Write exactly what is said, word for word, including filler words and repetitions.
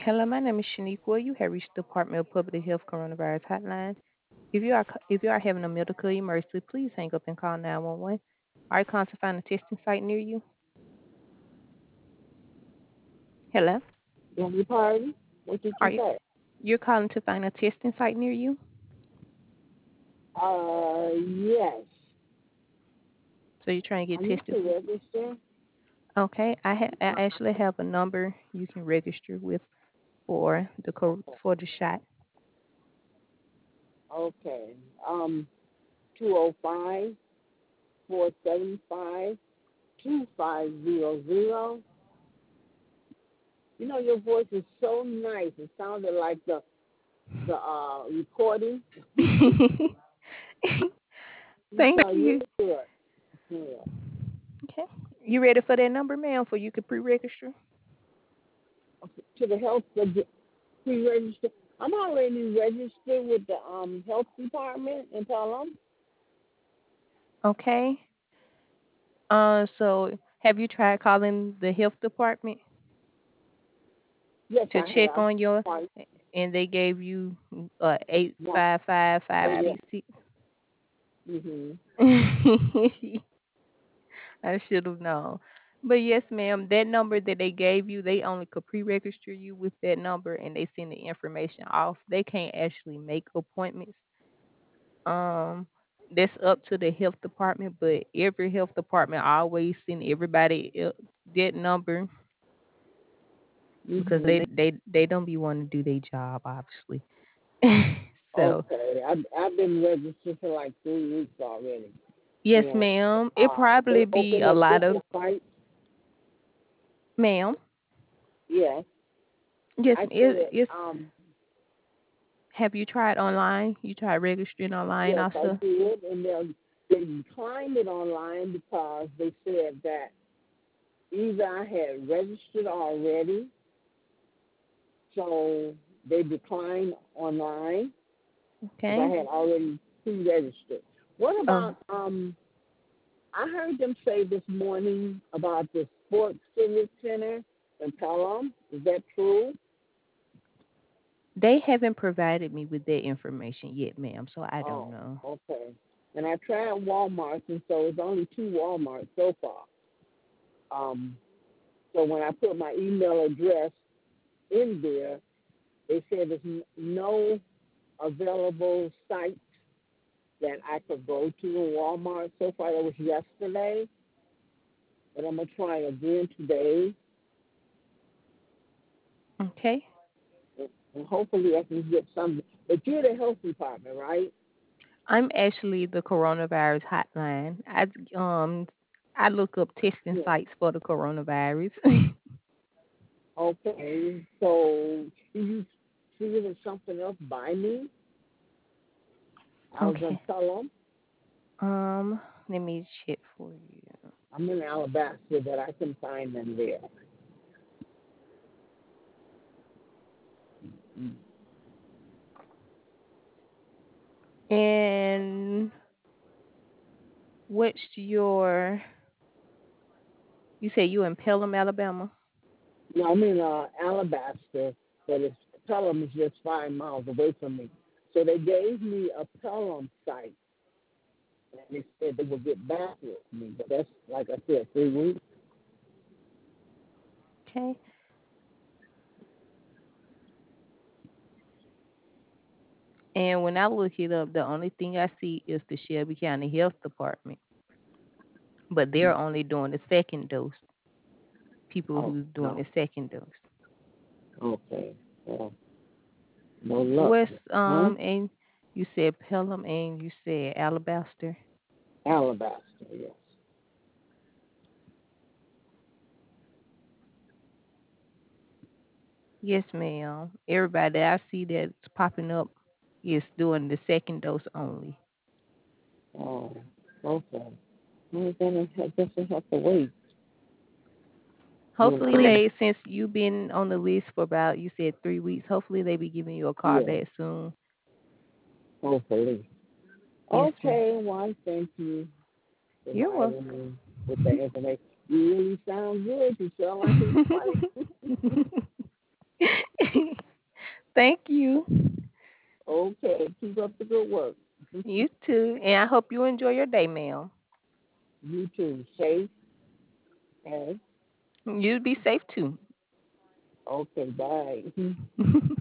Hello, my name is Shaniqua. You have reached the Department of Public Health Coronavirus Hotline. If you are if you are having a medical emergency, please hang up and call nine one one. Are you calling to find a testing site near you? Hello? Any party? What did Are you you say? you're calling to find a testing site near you? Uh, yes. So you're trying to I get need tested? to register. Okay, I ha- I actually have a number you can register with for the co- for the shot. Okay. Um, two oh five, four seven five, two five zero zero. You know, your voice is so nice. It sounded like the the uh recording. You Thank sound you. really good. Yeah. Okay, you ready for that number, ma'am? For you can pre-register. Okay. To the health, the pre-register. I'm already registered with the um health department in Pelham. Okay. Uh, so have you tried calling the health department Yes, to I check have. on your, Twice. and they gave you uh eight One. five five five Eight. three six? Mhm. I should have known. But yes, ma'am, that number that they gave you, they only could pre-register you with that number, and they send the information off. They can't actually make appointments. Um, that's up to the health department, but every health department always send everybody el- that number because Mhm. they they they don't be wanting to do their job, obviously. So Okay, I've I've been registered for like three weeks already. yes, You know, ma'am. It uh, they probably be opened a up lot of different sites. ma'am. Yes, Yes, I it, said, it's. um, Have you tried online? You tried registering online yes, I also? did, and they they declined it online because they said that either I had registered already, so they declined online because I Okay. had already pre-registered. What Oh, about um? I heard them say this morning about the Sports Civic Center in Pelham. Is that true? they haven't provided me with that information yet, ma'am. So I don't Oh, know. okay. And I tried Walmart, and so it's only two Walmarts so far. Um, so when I put my email address in there, they said there's n- no available site that I could go to in Walmart. So far, that was yesterday, but I'm gonna try again today, Okay. and and hopefully I can get something. But you're the health department, right? I'm actually the coronavirus hotline. I um I look up testing Yeah. sites for the coronavirus. Okay. So you see if there's something else by me. I was gonna Okay. tell them Um, let me check for you. I'm in Alabama, but I can find them there. Mm. And what's your? You say you in Pelham, Alabama. No, I'm in uh, Alabaster, but it's Pelham is just five miles away from me. So they gave me a Pelham site, and they said they would get back with me. But that's like I said, three weeks. Okay. And when I look it up, the only thing I see is the Shelby County Health Department, but they're only doing the second dose. People Oh who's doing no. the second dose. Okay. Well, no luck. West Huh? um and you said Pelham and you said Alabaster. Alabaster, yes. Yes, ma'am. Everybody that I see that's popping up is doing the second dose only. Oh, okay. Well, then I guess I have to wait. Hopefully Okay. they, since you've been on the list for about, you said three weeks, hopefully they be giving you a call Yeah, back soon. hopefully. Yes, ma'am. Okay, well, thank you for You're providing welcome. me with the information. You really sound good. You sound like a fight. Thank you. Okay, keep up the good work. You too. And I hope you enjoy your day, ma'am. You too. Safe and You be safe too. okay, bye.